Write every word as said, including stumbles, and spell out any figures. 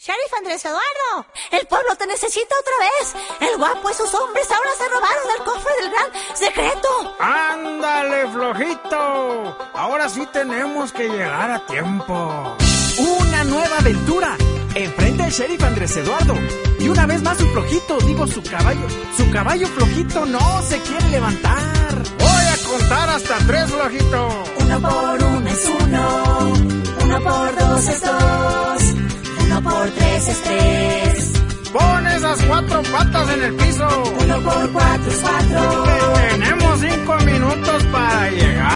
Sheriff Andrés Eduardo, el pueblo te necesita otra vez. El guapo y sus hombres ahora se robaron el cofre del gran secreto. ¡Ándale, flojito! Ahora sí tenemos que llegar a tiempo. ¡Una nueva aventura! Enfrenta al Sheriff Andrés Eduardo. Y una vez más su flojito, digo su caballo. Su caballo flojito no se quiere levantar. Voy a contar hasta tres, flojito. Uno por uno es uno. Uno por dos es dos. Uno por tres es tres. Pon esas cuatro patas en el piso. Uno por cuatro es cuatro. Tenemos cinco minutos para llegar.